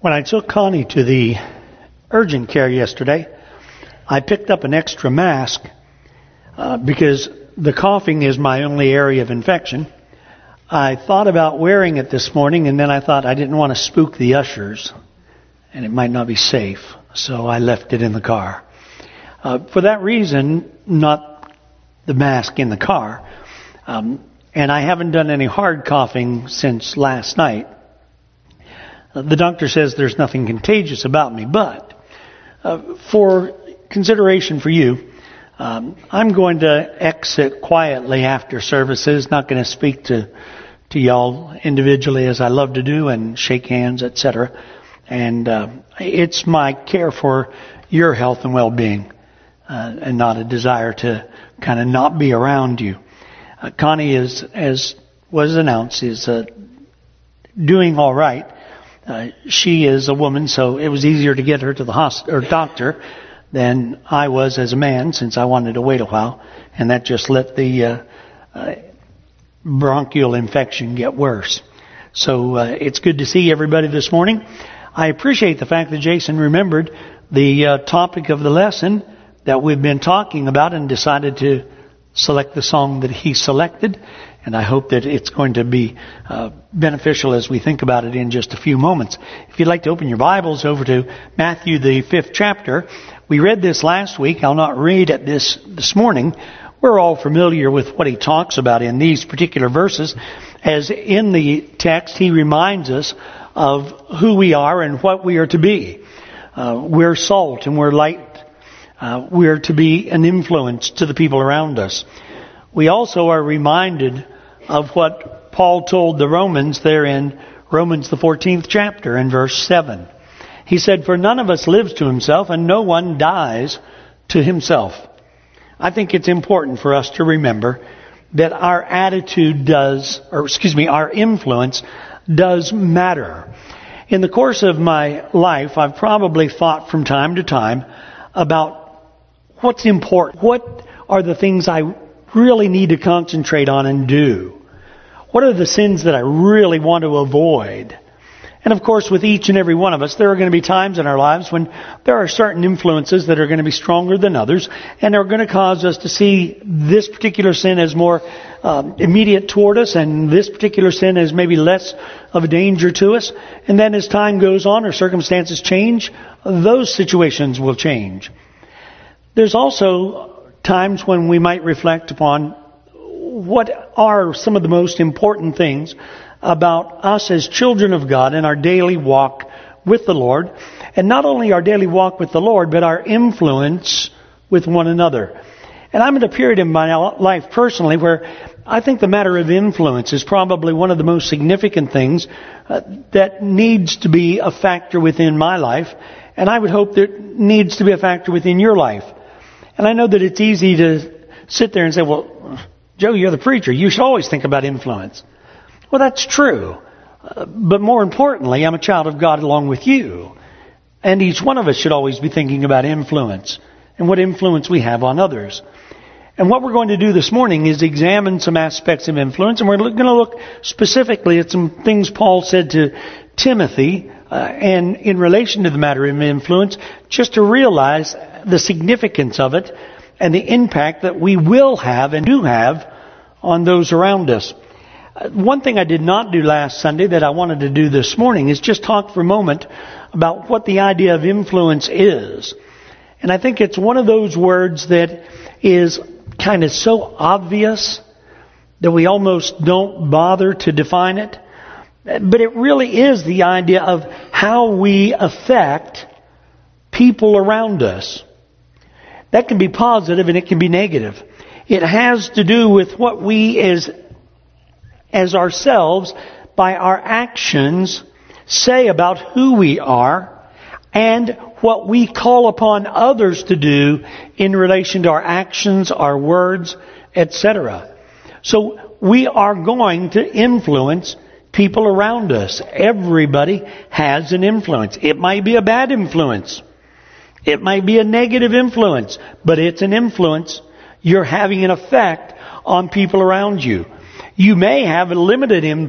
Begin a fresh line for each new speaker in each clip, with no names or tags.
When I took Connie to the urgent care yesterday, I picked up an extra mask because the coughing is my only area of infection. I thought about wearing it this morning, and then I thought I didn't want to spook the ushers, and it might not be safe, so I left it in the car. For that reason, not the mask in the car, and I haven't done any hard coughing since last night. The doctor says there's nothing contagious about me, but for consideration for you, I'm going to exit quietly after services, not going to speak to y'all individually as I love to do and shake hands, etc. And it's my care for your health and well-being and not a desire to kind of not be around you. Connie is, as was announced, is doing all right. She is a woman, so it was easier to get her to the doctor than I was as a man, since I wanted to wait a while, and that just let the bronchial infection get worse. So it's good to see everybody this morning. I appreciate the fact that Jason remembered the topic of the lesson that we've been talking about and decided to select the song that he selected. And I hope that it's going to be beneficial as we think about it in just a few moments. If you'd like to open your Bibles over to Matthew, the 5th chapter. We read this last week. I'll not read it this morning. We're all familiar with what he talks about in these particular verses. As in the text, he reminds us of who we are and what we are to be. We're salt and we're light. We're to be an influence to the people around us. We also are reminded of what Paul told the Romans there in Romans the 14th chapter in verse 7. He said, "For none of us lives to himself, and no one dies to himself." I think it's important for us to remember that our attitude our influence does matter. In the course of my life, I've probably thought from time to time about what's important. What are the things I really need to concentrate on and do? What are the sins that I really want to avoid? And of course, with each and every one of us, there are going to be times in our lives when there are certain influences that are going to be stronger than others and are going to cause us to see this particular sin as more immediate toward us and this particular sin as maybe less of a danger to us. And then as time goes on or circumstances change, those situations will change. There's also times when we might reflect upon what are some of the most important things about us as children of God in our daily walk with the Lord. And not only our daily walk with the Lord, but our influence with one another. And I'm at a period in my life personally where I think the matter of influence is probably one of the most significant things that needs to be a factor within my life. And I would hope that needs to be a factor within your life. And I know that it's easy to sit there and say, well, Joe, you're the preacher. You should always think about influence. Well, that's true. But more importantly, I'm a child of God along with you. And each one of us should always be thinking about influence and what influence we have on others. And what we're going to do this morning is examine some aspects of influence. And we're going to look specifically at some things Paul said to Timothy and in relation to the matter of influence, just to realize the significance of it and the impact that we will have and do have on those around us. One thing I did not do last Sunday that I wanted to do this morning is just talk for a moment about what the idea of influence is. And I think it's one of those words that is kind of so obvious that we almost don't bother to define it. But it really is the idea of how we affect people around us. That can be positive and it can be negative. It has to do with what we as ourselves, by our actions, say about who we are and what we call upon others to do in relation to our actions, our words, etc. So we are going to influence people around us. Everybody has an influence. It might be a bad influence. It might be a negative influence, but it's an influence. You're having an effect on people around you. You may have a limited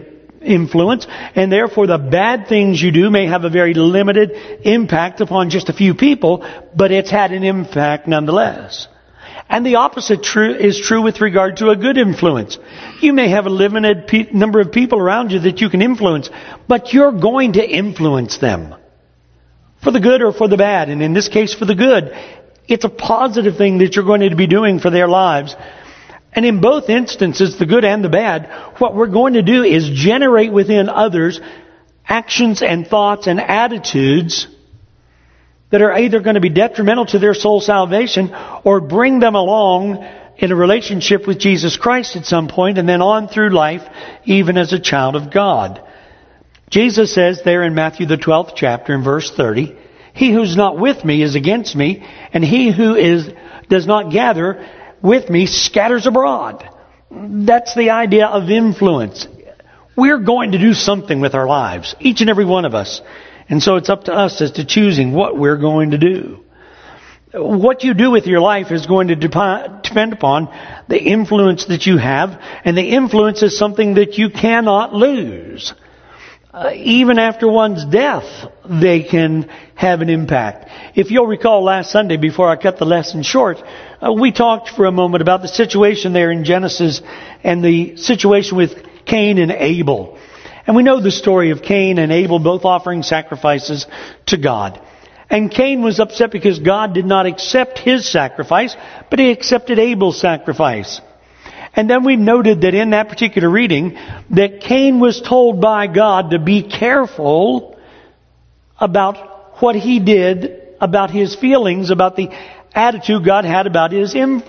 influence, and therefore the bad things you do may have a very limited impact upon just a few people, but it's had an impact nonetheless. And the opposite is true with regard to a good influence. You may have a limited number of people around you that you can influence, but you're going to influence them. For the good or for the bad, and in this case for the good. It's a positive thing that you're going to be doing for their lives. And in both instances, the good and the bad, what we're going to do is generate within others actions and thoughts and attitudes that are either going to be detrimental to their soul salvation or bring them along in a relationship with Jesus Christ at some point and then on through life even as a child of God. Jesus says there in Matthew the 12th chapter in verse 30, "He who's not with me is against me, and he who does not gather with me scatters abroad." That's the idea of influence. We're going to do something with our lives, each and every one of us. And so it's up to us as to choosing what we're going to do. What you do with your life is going to depend upon the influence that you have, and the influence is something that you cannot lose. Even after one's death, they can have an impact. If you'll recall last Sunday, before I cut the lesson short, we talked for a moment about the situation there in Genesis and the situation with Cain and Abel. And we know the story of Cain and Abel both offering sacrifices to God. And Cain was upset because God did not accept his sacrifice, but he accepted Abel's sacrifice. And then we noted that in that particular reading, that Cain was told by God to be careful about what he did, about his feelings, about the attitude God had about his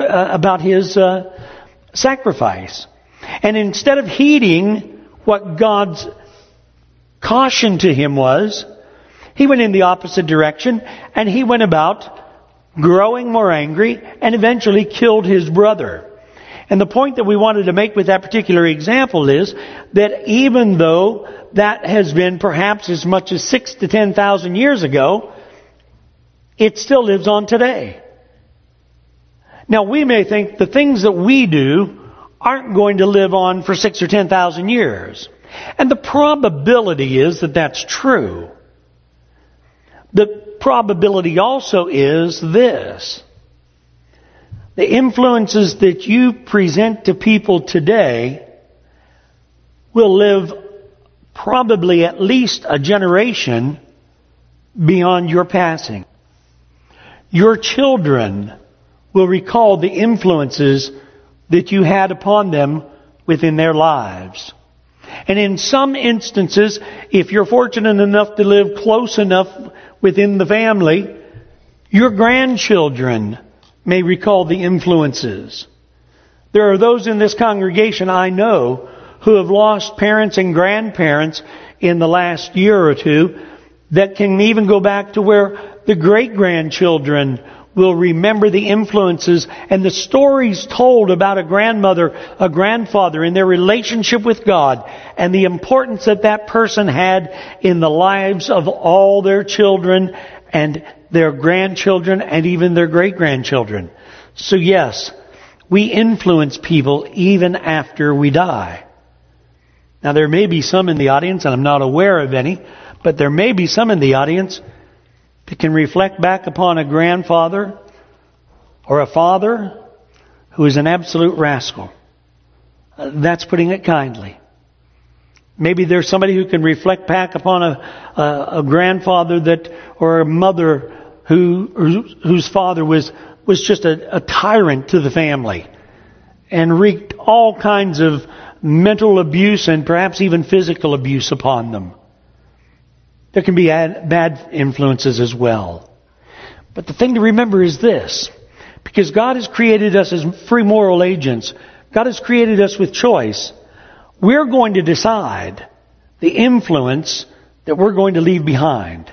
sacrifice. And instead of heeding what God's caution to him was, he went in the opposite direction, and he went about growing more angry and eventually killed his brother. And the point that we wanted to make with that particular example is that even though that has been perhaps as much as 6,000 to 10,000 years ago, it still lives on today. Now we may think the things that we do aren't going to live on for 6,000 or 10,000 years. And the probability is that that's true. The probability also is this: the influences that you present to people today will live probably at least a generation beyond your passing. Your children will recall the influences that you had upon them within their lives. And in some instances, if you're fortunate enough to live close enough within the family, your grandchildren may recall the influences. There are those in this congregation I know who have lost parents and grandparents in the last year or two that can even go back to where the great-grandchildren will remember the influences and the stories told about a grandmother, a grandfather in their relationship with God and the importance that that person had in the lives of all their children and their grandchildren and even their great-grandchildren. So yes, we influence people even after we die. Now there may be some in the audience, and I'm not aware of any, but there may be some in the audience that can reflect back upon a grandfather or a father who is an absolute rascal. That's putting it kindly. Maybe there's somebody who can reflect back upon a grandfather or a mother whose father was just a tyrant to the family and wreaked all kinds of mental abuse and perhaps even physical abuse upon them. There can be bad influences as well. But the thing to remember is this: because God has created us as free moral agents, God has created us with choice, we're going to decide the influence that we're going to leave behind.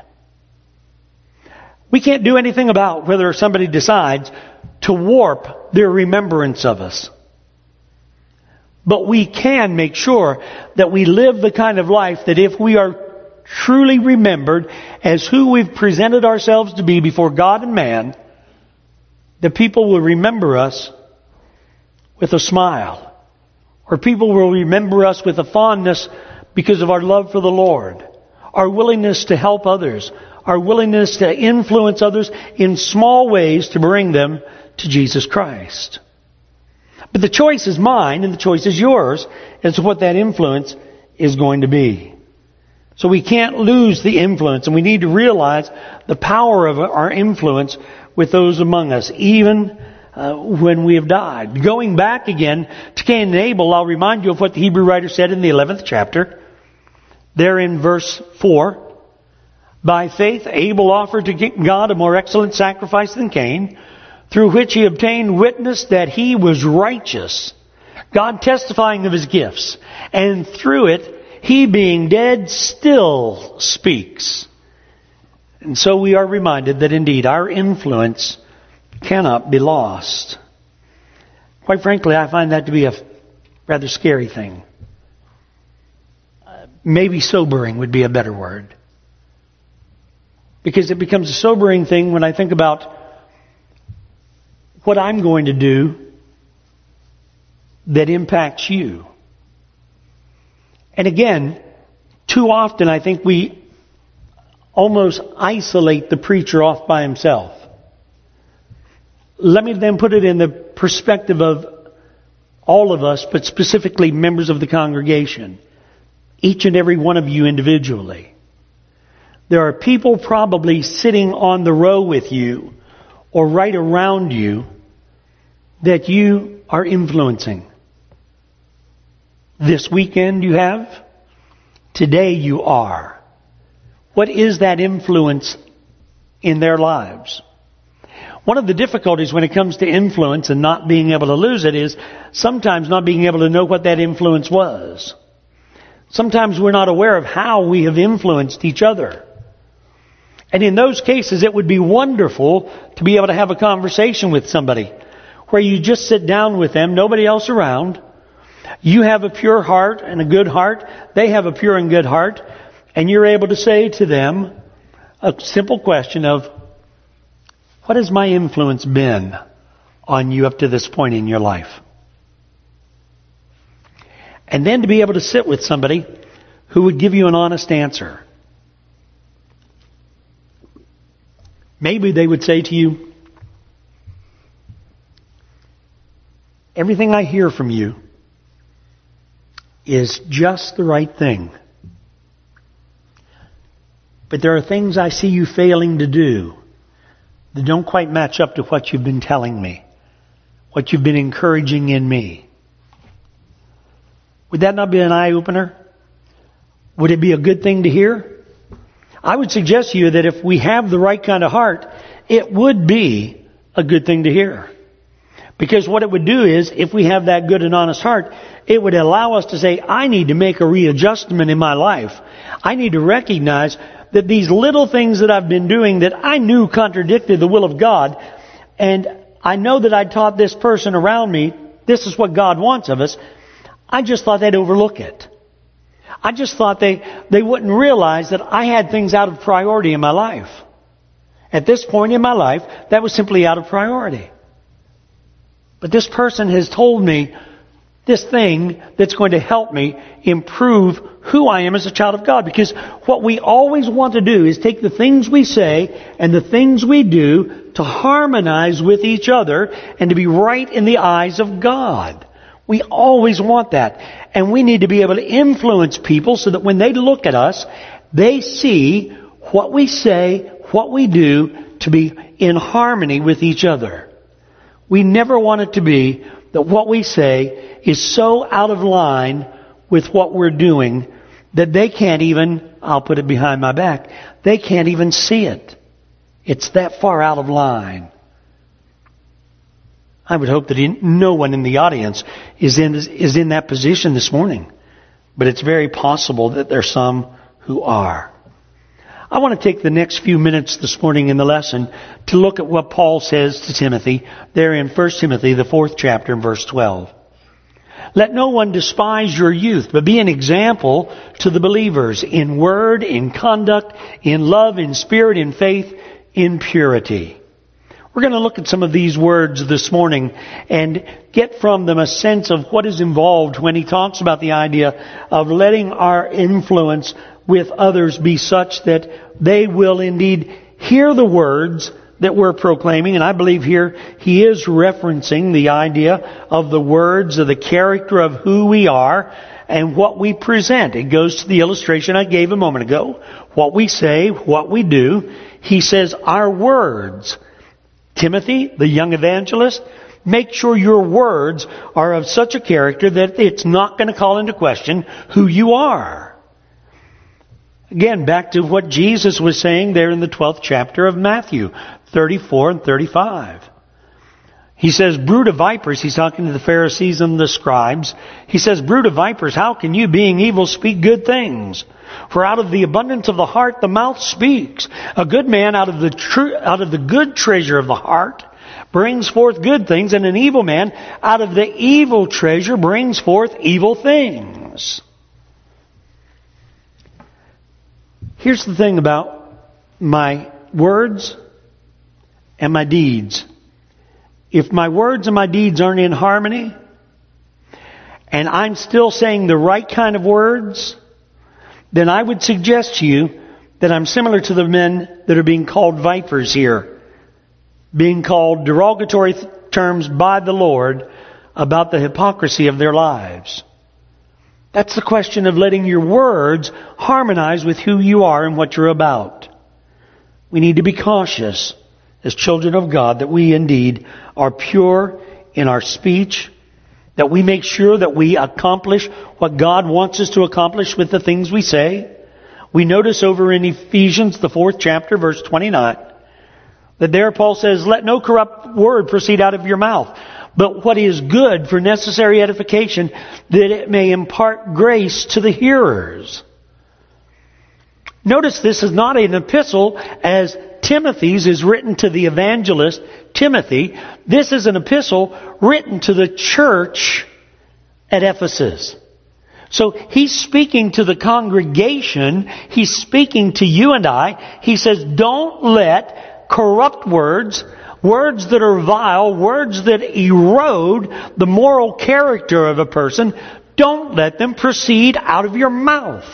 We can't do anything about whether somebody decides to warp their remembrance of us. But we can make sure that we live the kind of life that if we are truly remembered as who we've presented ourselves to be before God and man, the people will remember us with a smile. Or people will remember us with a fondness because of our love for the Lord, our willingness to help others, our willingness to influence others in small ways to bring them to Jesus Christ. But the choice is mine and the choice is yours as to what that influence is going to be. So we can't lose the influence, and we need to realize the power of our influence with those among us, even when we have died. Going back again to Cain and Abel, I'll remind you of what the Hebrew writer said in the 11th chapter. There in verse 4, by faith Abel offered to God a more excellent sacrifice than Cain, through which he obtained witness that he was righteous, God testifying of his gifts, and through it he being dead still speaks. And so we are reminded that indeed our influence cannot be lost. Quite frankly, I find that to be a rather scary thing. Maybe sobering would be a better word. Because it becomes a sobering thing when I think about what I'm going to do that impacts you. And again, too often I think we almost isolate the preacher off by himself. Let me then put it in the perspective of all of us, but specifically members of the congregation. Each and every one of you individually. There are people probably sitting on the row with you or right around you that you are influencing. This weekend you have. Today you are. What is that influence in their lives? One of the difficulties when it comes to influence and not being able to lose it is sometimes not being able to know what that influence was. Sometimes we're not aware of how we have influenced each other. And in those cases, it would be wonderful to be able to have a conversation with somebody where you just sit down with them, nobody else around. You have a pure heart and a good heart. They have a pure and good heart. And you're able to say to them a simple question of, what has my influence been on you up to this point in your life? And then to be able to sit with somebody who would give you an honest answer. Maybe they would say to you, everything I hear from you is just the right thing. But there are things I see you failing to do that don't quite match up to what you've been telling me, what you've been encouraging in me. Would that not be an eye-opener? Would it be a good thing to hear? I would suggest to you that if we have the right kind of heart, it would be a good thing to hear. Because what it would do is, if we have that good and honest heart, it would allow us to say, I need to make a readjustment in my life. I need to recognize that these little things that I've been doing that I knew contradicted the will of God, and I know that I taught this person around me, this is what God wants of us, I just thought they'd overlook it. I just thought they wouldn't realize that I had things out of priority in my life. At this point in my life, that was simply out of priority. But this person has told me this thing that's going to help me improve who I am as a child of God. Because what we always want to do is take the things we say and the things we do to harmonize with each other and to be right in the eyes of God. We always want that. And we need to be able to influence people so that when they look at us, they see what we say, what we do to be in harmony with each other. We never want it to be that what we say is so out of line with what we're doing that they can't even, I'll put it behind my back, they can't even see it. It's that far out of line. I would hope that no one in the audience is in that position this morning. But it's very possible that there's some who are. I want to take the next few minutes this morning in the lesson to look at what Paul says to Timothy there in 1 Timothy, the 4th chapter, and verse 12. Let no one despise your youth, but be an example to the believers in word, in conduct, in love, in spirit, in faith, in purity. We're going to look at some of these words this morning and get from them a sense of what is involved when he talks about the idea of letting our influence with others be such that they will indeed hear the words that we're proclaiming. And I believe here he is referencing the idea of the words of the character of who we are and what we present. It goes to the illustration I gave a moment ago. What we say, what we do. He says our words. Timothy, the young evangelist, make sure your words are of such a character that it's not going to call into question who you are. Again, back to what Jesus was saying there in the 12th chapter of Matthew, 34 and 35. He says, brood of vipers, he's talking to the Pharisees and the scribes. He says, brood of vipers, how can you, being evil, speak good things? For out of the abundance of the heart, the mouth speaks. A good man out of the good treasure of the heart brings forth good things, and an evil man out of the evil treasure brings forth evil things. Here's the thing about my words and my deeds. If my words and my deeds aren't in harmony, and I'm still saying the right kind of words, then I would suggest to you that I'm similar to the men that are being called vipers here, being called derogatory terms by the Lord about the hypocrisy of their lives. That's the question of letting your words harmonize with who you are and what you're about. We need to be cautious as children of God that we indeed are pure in our speech, that we make sure that we accomplish what God wants us to accomplish with the things we say. We notice over in Ephesians, the 4th chapter, verse 29, that there Paul says, let no corrupt word proceed out of your mouth, but what is good for necessary edification, that it may impart grace to the hearers. Notice this is not an epistle as Timothy's is written to the evangelist Timothy. This is an epistle written to the church at Ephesus. So he's speaking to the congregation. He's speaking to you and I. He says, don't let corrupt words, words that are vile, words that erode the moral character of a person, don't let them proceed out of your mouth.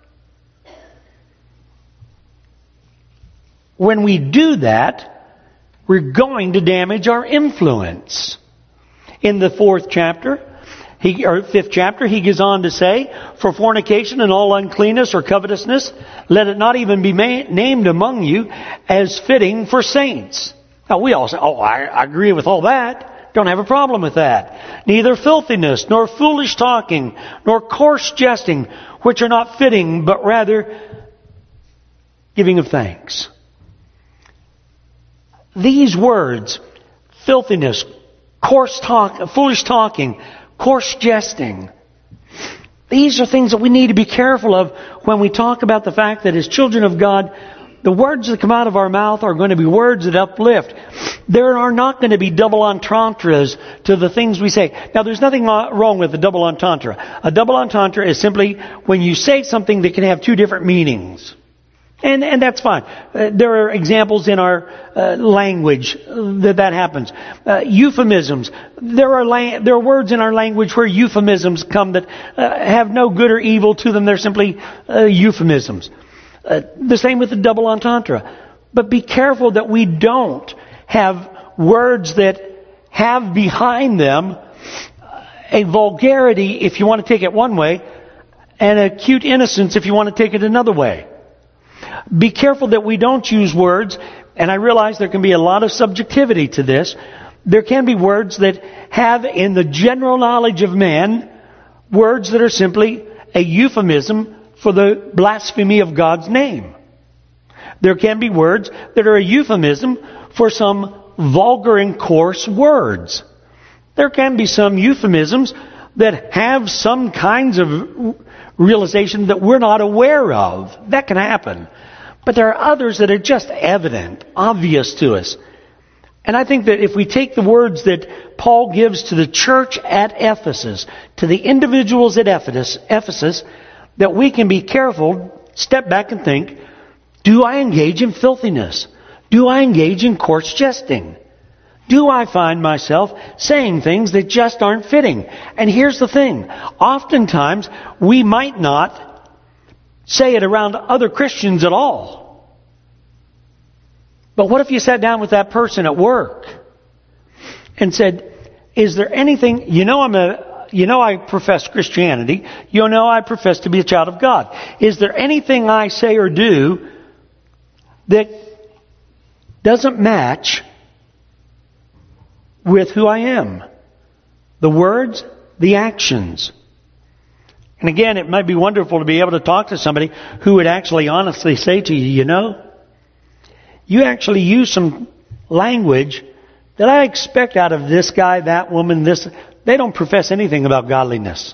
When we do that, we're going to damage our influence. In the 4th chapter, 5th chapter, he goes on to say, for fornication and all uncleanness or covetousness, let it not even be named among you as fitting for saints. Now we all say, I agree with all that. Don't have a problem with that. Neither filthiness, nor foolish talking, nor coarse jesting, which are not fitting, but rather giving of thanks. These words, filthiness, coarse talk, foolish talking, coarse jesting, these are things that we need to be careful of when we talk about the fact that as children of God, the words that come out of our mouth are going to be words that uplift. There are not going to be double entendres to the things we say. Now, there's nothing wrong with a double entendre. A double entendre is simply when you say something that can have two different meanings. And that's fine. There are examples in our language that happens. Euphemisms. There are words in our language where euphemisms come that have no good or evil to them. They're simply euphemisms. The same with the double entendre. But be careful that we don't have words that have behind them a vulgarity if you want to take it one way, and a cute innocence if you want to take it another way. Be careful that we don't use words, and I realize there can be a lot of subjectivity to this. There can be words that have in the general knowledge of man, words that are simply a euphemism for the blasphemy of God's name. There can be words that are a euphemism for some vulgar and coarse words. There can be some euphemisms that have some kinds of realization that we're not aware of. That can happen. But there are others that are just evident, obvious to us. And I think that if we take the words that Paul gives to the church at Ephesus, to the individuals at Ephesus, that we can be careful, step back and think, do I engage in filthiness? Do I engage in coarse jesting? do I find myself saying things that just aren't fitting? And here's the thing. Oftentimes, we might not say it around other Christians at all. But what if you sat down with that person at work and said, is there anything, I profess Christianity. I profess to be a child of God. Is there anything I say or do that doesn't match with who I am? The words, the actions. And again, it might be wonderful to be able to talk to somebody who would actually honestly say to you, you actually use some language that I expect out of this guy, that woman, this. They don't profess anything about godliness.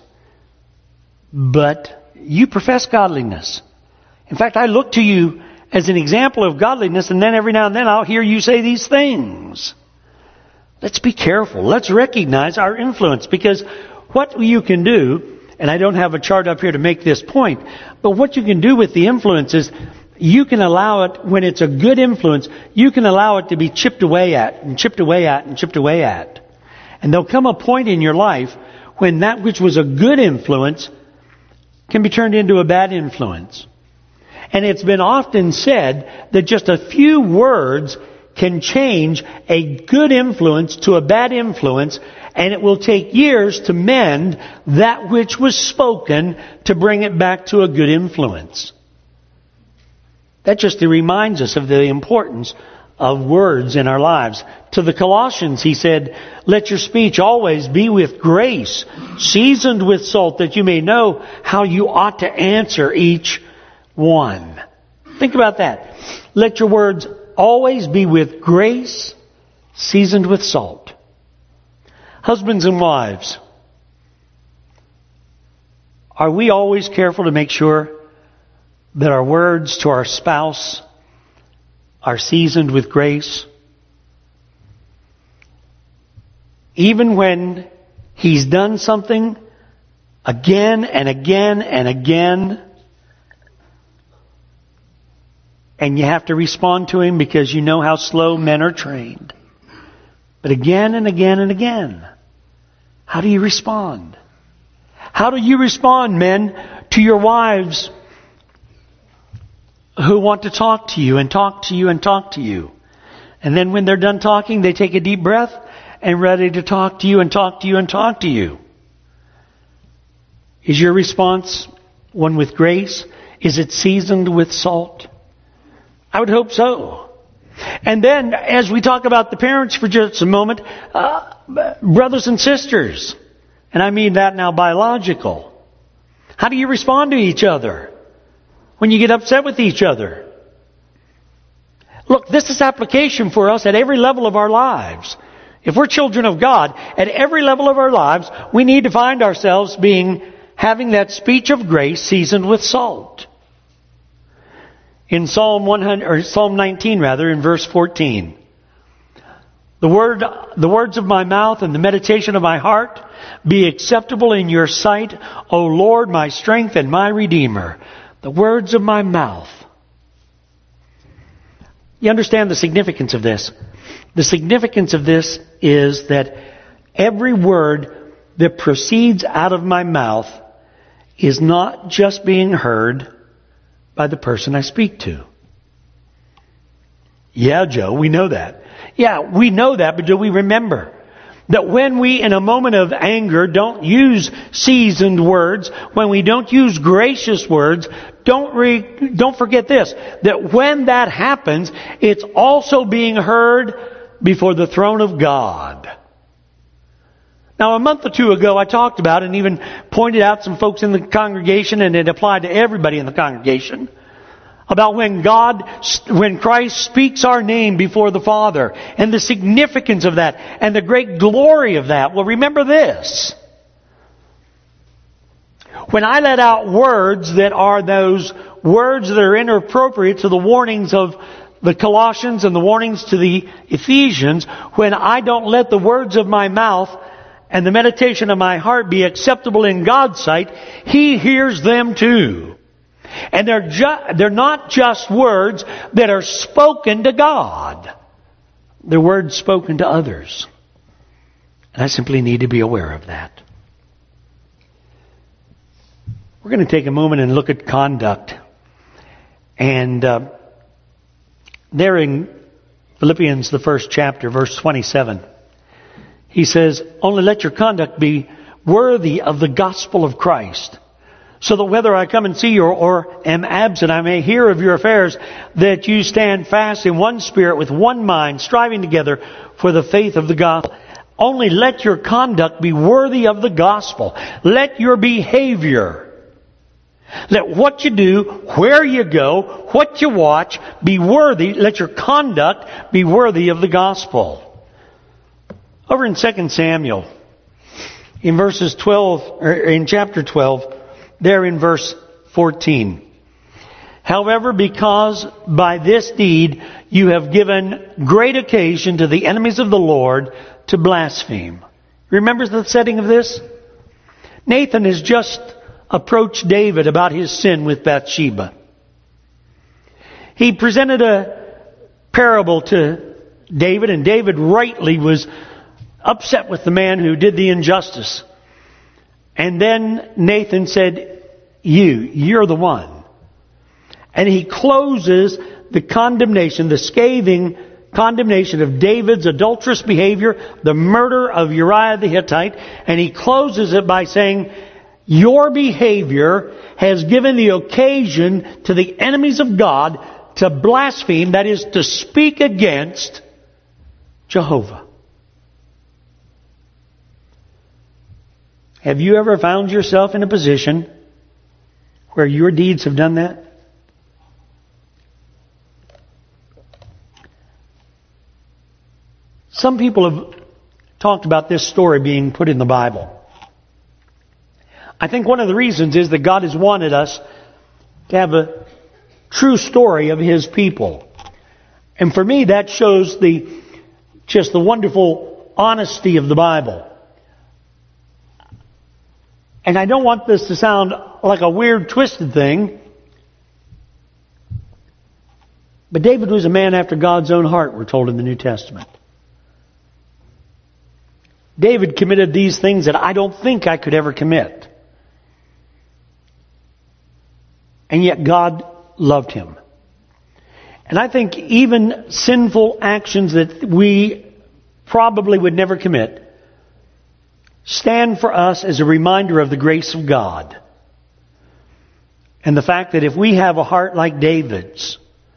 But you profess godliness. In fact, I look to you as an example of godliness, and then every now and then I'll hear you say these things. Let's be careful. Let's recognize our influence, because what you can do, and I don't have a chart up here to make this point, but what you can do with the influence is you can allow it, when it's a good influence, you can allow it to be chipped away at, and chipped away at, and chipped away at. And there'll come a point in your life when that which was a good influence can be turned into a bad influence. And it's been often said that just a few words can change a good influence to a bad influence, and it will take years to mend that which was spoken to bring it back to a good influence. That just reminds us of the importance of words in our lives. To the Colossians, he said, let your speech always be with grace, seasoned with salt, that you may know how you ought to answer each one. Think about that. Let your words always be with grace, seasoned with salt. Husbands and wives, are we always careful to make sure that our words to our spouse are seasoned with grace? Even when he's done something again and again and again, and you have to respond to him because you know how slow men are trained. But again and again and again, how do you respond? How do you respond, men, to your wives who want to talk to you and talk to you and talk to you? And then when they're done talking, they take a deep breath and ready to talk to you and talk to you and talk to you. Is your response one with grace? Is it seasoned with salt? I would hope so. And then, as we talk about the parents for just a moment, brothers and sisters, and I mean that now biological. How do you respond to each other when you get upset with each other? Look, this is application for us at every level of our lives. If we're children of God, at every level of our lives, we need to find ourselves having that speech of grace seasoned with salt. In Psalm 19, in verse 14, the words of my mouth and the meditation of my heart be acceptable in your sight, O Lord, my strength and my Redeemer. The words of my mouth. You understand the significance of this? The significance of this is that every word that proceeds out of my mouth is not just being heard by the person I speak to. Yeah, Joe, we know that. Yeah, we know that, but do we remember that when we, in a moment of anger, don't use seasoned words, when we don't use gracious words, don't forget this, that when that happens, it's also being heard before the throne of God. Now, a month or two ago, I talked about and even pointed out some folks in the congregation, and it applied to everybody in the congregation, about when Christ speaks our name before the Father, and the significance of that, and the great glory of that. Well, remember this. When I let out words that are those words that are inappropriate to the warnings of the Colossians and the warnings to the Ephesians, when I don't let the words of my mouth and the meditation of my heart be acceptable in God's sight, He hears them too. And they're not just words that are spoken to God. They're words spoken to others. And I simply need to be aware of that. We're going to take a moment and look at conduct. And there in Philippians, the first chapter, verse 27, he says, "Only let your conduct be worthy of the gospel of Christ, so that whether I come and see you or am absent, I may hear of your affairs, that you stand fast in one spirit, with one mind, striving together for the faith of the gospel." Only let your conduct be worthy of the gospel. Let your behavior, let what you do, where you go, what you watch, be worthy. Let your conduct be worthy of the gospel. Over in 2 Samuel, in verses 12, or in chapter 12, there in verse 14. "However, because by this deed you have given great occasion to the enemies of the Lord to blaspheme." Remember the setting of this? Nathan has just approached David about his sin with Bathsheba. He presented a parable to David, and David rightly was upset with the man who did the injustice. And then Nathan said, you're the one. And he closes the condemnation, the scathing condemnation of David's adulterous behavior, the murder of Uriah the Hittite, and he closes it by saying, your behavior has given the occasion to the enemies of God to blaspheme, that is, to speak against Jehovah. Have you ever found yourself in a position where your deeds have done that? Some people have talked about this story being put in the Bible. I think one of the reasons is that God has wanted us to have a true story of His people. And for me, that shows just the wonderful honesty of the Bible. And I don't want this to sound like a weird, twisted thing, but David was a man after God's own heart, we're told in the New Testament. David committed these things that I don't think I could ever commit. And yet God loved him. And I think even sinful actions that we probably would never commit stand for us as a reminder of the grace of God. And the fact that if we have a heart like David's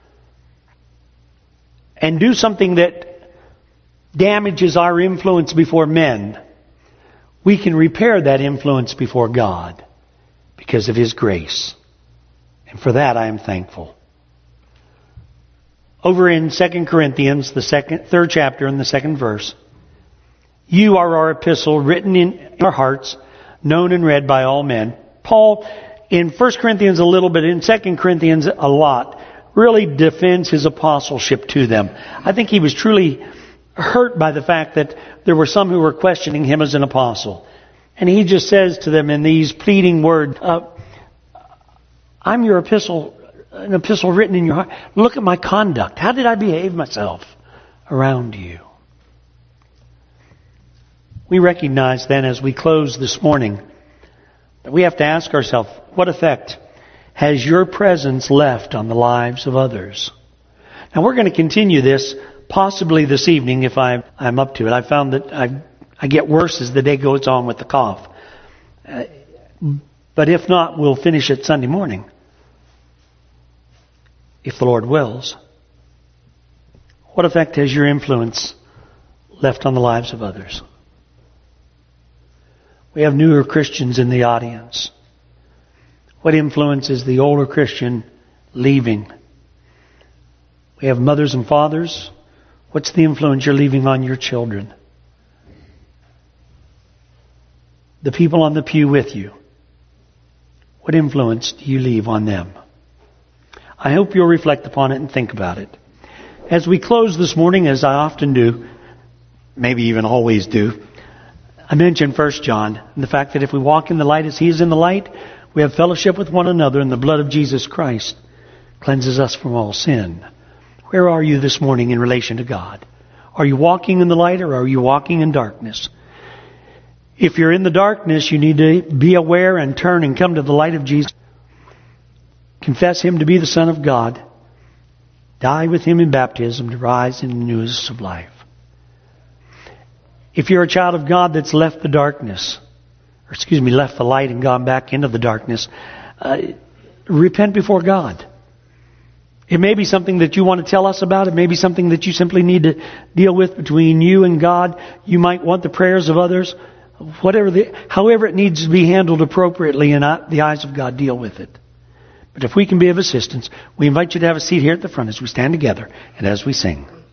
and do something that damages our influence before men, we can repair that influence before God because of His grace. And for that I am thankful. Over in 2 Corinthians, the third chapter and the second verse, you are our epistle written in our hearts, known and read by all men. Paul, in 1 Corinthians a little bit, in 2 Corinthians a lot, really defends his apostleship to them. I think he was truly hurt by the fact that there were some who were questioning him as an apostle. And he just says to them in these pleading words, I'm your epistle, an epistle written in your heart. Look at my conduct. How did I behave myself around you? We recognize then as we close this morning that we have to ask ourselves, what effect has your presence left on the lives of others? Now we're going to continue this possibly this evening if I'm up to it. I found that I get worse as the day goes on with the cough. But if not, we'll finish it Sunday morning, if the Lord wills. What effect has your influence left on the lives of others? We have newer Christians in the audience. What influence is the older Christian leaving? We have mothers and fathers. What's the influence you're leaving on your children? The people on the pew with you. What influence do you leave on them? I hope you'll reflect upon it and think about it. As we close this morning, as I often do, maybe even always do, I mentioned 1 John and the fact that if we walk in the light as He is in the light, we have fellowship with one another, and the blood of Jesus Christ cleanses us from all sin. Where are you this morning in relation to God? Are you walking in the light or are you walking in darkness? If you're in the darkness, you need to be aware and turn and come to the light of Jesus. Confess Him to be the Son of God. Die with Him in baptism to rise in the newness of life. If you're a child of God that's left the darkness, left the light and gone back into the darkness, repent before God. It may be something that you want to tell us about. It may be something that you simply need to deal with between you and God. You might want the prayers of others. However it needs to be handled appropriately in the eyes of God, deal with it. But if we can be of assistance, we invite you to have a seat here at the front as we stand together and as we sing.